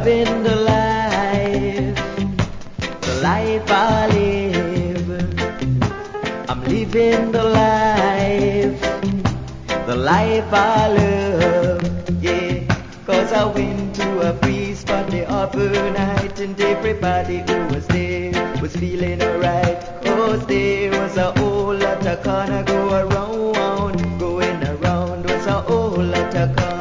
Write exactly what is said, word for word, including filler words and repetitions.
loving the life, the life I live. I'm living the life, the life I love, yeah. Cause I went to a free spot the other night, and everybody who was there was feeling alright. Cause there was a whole lot of corner go around, going around was a whole lot of corner.